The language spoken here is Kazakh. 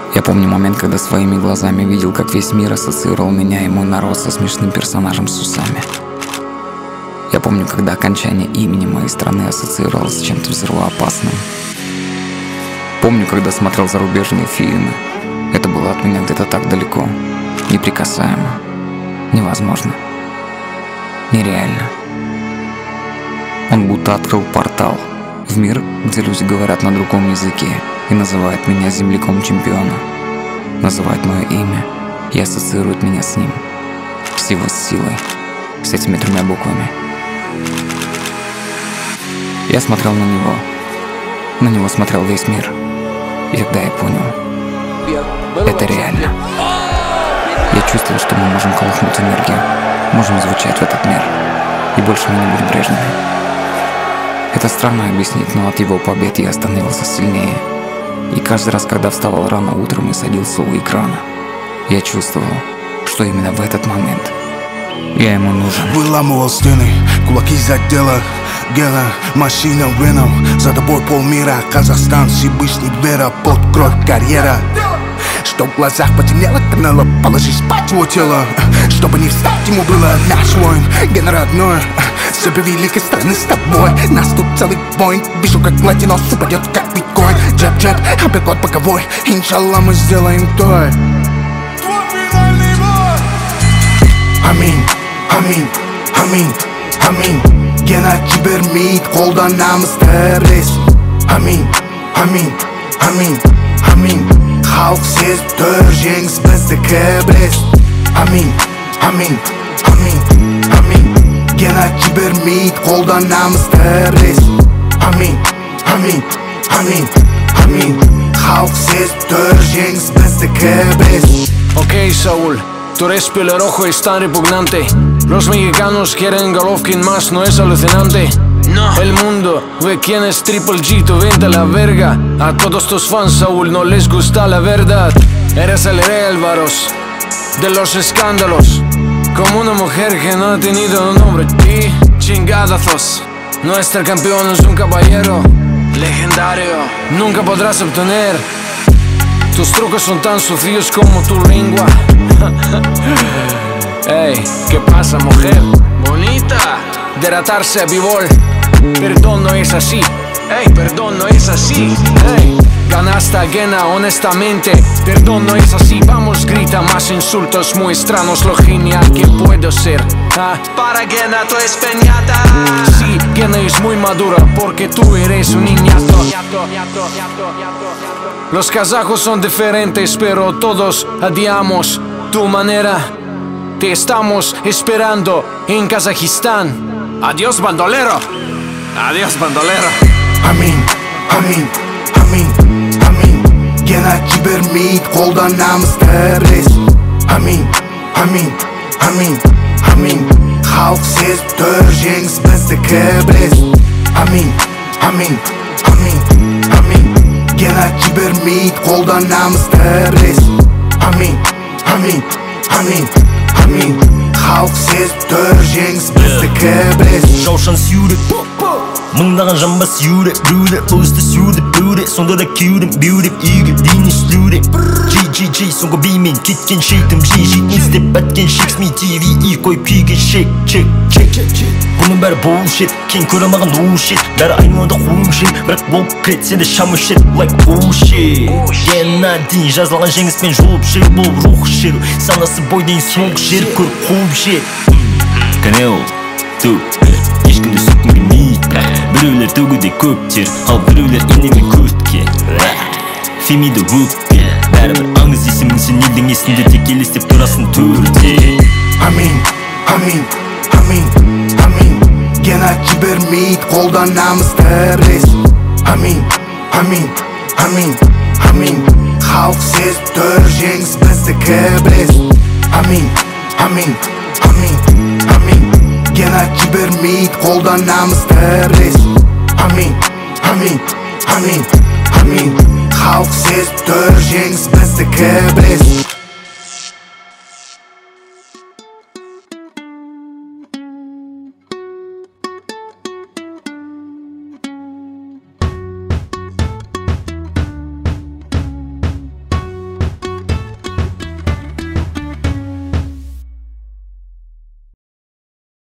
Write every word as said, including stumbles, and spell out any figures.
Я помню момент, когда своими глазами видел, как весь мир ассоциировал меня и мой народ со смешным персонажем с усами. Я помню, когда окончание имени моей страны ассоциировалось с чем-то взрывоопасным. Помню, когда смотрел зарубежные фильмы. Это было от меня где-то так далеко, неприкасаемо, невозможно, нереально. Он будто открыл портал в мир, где люди говорят на другом языке и называют меня земляком чемпиона. Называют мое имя и ассоциируют меня с ним, с его силой, с этими тремя буквами. Я смотрел на него, на него смотрел весь мир. И тогда я понял, это реально. Я чувствовал, что мы можем колыхнуть энергию, можем звучать в этот мир, и больше мы не будем прежними. Это странно объяснить, но от его побед я становился сильнее. И каждый раз, когда вставал рано утром и садился у экрана, я чувствовал, что именно в этот момент я ему нужен. Выламывал стены, кулаки за дело, гела, машина веном. За тобой полмира, Казахстан, Всевышний, вера, под кровь, карьера. Чтоб в глазах потемнело, канало, положи спать его тело. Чтобы не встать ему было, наш воин, ген родной. Себе великой страны с тобой, нас тут целый воин. Вижу, как платинос упадет, как биткоин. Джеб-джеб, апперкот боковой, иншаллах мы сделаем той. Аминь, аминь, аминь, аминь. Гена жібермейді, қолданамыз тәрес. Аминь, аминь, аминь, аминь. Халық сезіп тұр, жеңіс біздікі білес. Аминь, аминь, аминь, аминь. Гена жібермейді, қолданамыз тәрес. Аминь, аминь, аминь, аминь. Халық сезіп тұр, жеңіс біздікі білес. Ok, Saúl, tú eres pelo rojo y es tan repugnante. Los mexicanos quieren Golovkin más, ¿no es alucinante? No. El mundo ve quién es Triple G, tú vente a la verga. A todos tus fans, Saúl, no les gusta la verdad. Eres el rey Álvaros de los escándalos, como una mujer que no ha tenido un hombre. Y chingadazos, nuestro campeón es un caballero legendario. Nunca podrás obtener. Tus trucos son tan sucios como tu lengua. Ey, ¿qué pasa, mujer? Bonita. Deratarse a bivol. Perdón, no es así. Ey, perdón, no es así. Ey, ganaste a Gena, honestamente. Perdón, no es así. Vamos, grita más insultos. Muéstranos lo genial que puedo ser. Ah. Para Gena tú es peñata. Sí, Gena es muy madura porque tú eres un niñato. Los kazajos son diferentes, pero todos odiamos tu manera. Te estamos esperando en Kazajistán. Adiós, bandolero. Adiós, bandolero. Аминь, аминь, аминь, аминь. Гена жібермейді, қолданамыз тәрес. Аминь, аминь, аминь, аминь. Халық сезіп тұр, жеңіс біздікі білес. Аминь, аминь, аминь, аминь. Гена жібермейді, қолданамыз тәрес. Аминь, аминь, аминь, аминь. Халық сезіп тұр, жеңіс біздікі білес. Жаушан сүйрек, мыңдаған жамбас сүйрек. Біреулер өзді сүйреп, біреулер сонда да кеудем беуреп, игі дейін үстілуре. Джей джей джей соңғы беймен кеткен шейтім. Жей жей іздеп бәткен шексми ти ви и қойып күйген шек, чек, чек. Бұның бәрі bullshit, кен көремаған ушет. Бәрі айналады қуымшет, бірақ болып крет сенде шамы шет. Like bullshit. Гена дейін жазылған жеңіспен жолып жер болып рух шеру. Санасы бойден соңғы жер көріп қуып жет. Канел, ту, ешкімді сүткім келмейді. Біреулер төгуде көптер, ал біреулер инемен көтке. Фемиді өкпе, бәрібір аңыз есімің сен елдің есінде тек елестеп тұрасың төрде. Аминь, аминь, аминь, аминь. Гена жібермейді, қолданамыз тәрес. Аминь, аминь, аминь, аминь. Халық сезіп тұр, жеңіс біздікі білес. Аминь, аминь, аминь, аминь. Гена жібермейді, қолданамыз тәрес. Аминь, аминь, аминь, аминь. Халық сезіп тұр, жеңіс біздікі білес.